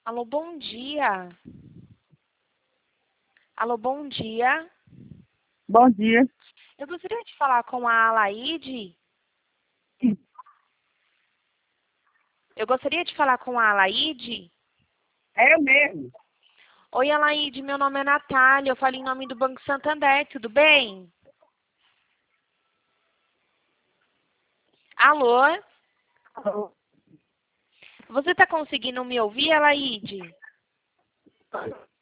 Alô, bom dia. Alô, bom dia. Bom dia. Eu gostaria de falar com a Alaide. Sim. Eu gostaria de falar com a Alaide. É eu mesmo. Oi, Alaide, meu nome é Natália. Eu falo em nome do Banco Santander, tudo bem? Alô? Alô? Você está conseguindo me ouvir, Alaide?